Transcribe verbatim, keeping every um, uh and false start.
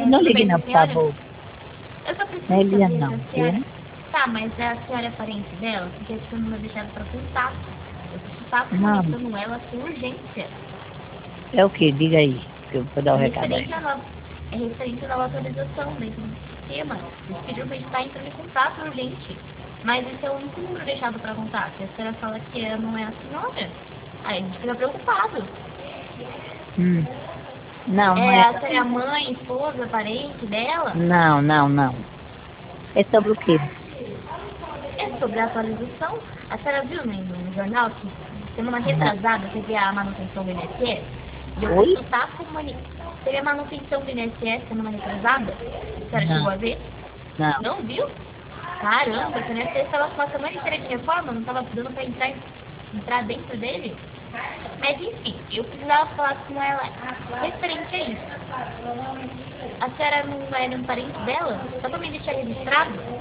não tudo ligue bem não, com a por senhora? favor. Eu só preciso Não é Eliane saber se não, a senhora... viu? Tá, mas a senhora é parente dela? Porque esse número é deixado pra contato. Eu preciso estar Não, comunicando ela com urgência. é o que? Diga aí, que eu vou dar É o recado a referente à ela. nova, é referente à nova atualização dentro do sistema. Eles pediram pra gente estar entrando em contato urgente. Mas esse é o único número deixado pra contato. Se a senhora fala que ela não é a senhora, aí a gente fica preocupado. Hum. Não, não É, é. a senhora é a mãe, esposa, parente dela? Não, não, não. É sobre o quê? É sobre a atualização. A senhora viu no, no jornal que semana Não. retrasada teve a manutenção do I N S S? E eu Oi? preciso estar comunicando. Teve a manutenção do I N S S semana retrasada? A senhora Não, chegou a ver? não. Não viu? Caramba, o I N S S estava com uma semana inteira de reforma, não estava dando para entrar, entrar dentro dele? Mas enfim, eu precisava falar com ela referente a isso. A senhora não é um parente dela? Só para me deixar registrado?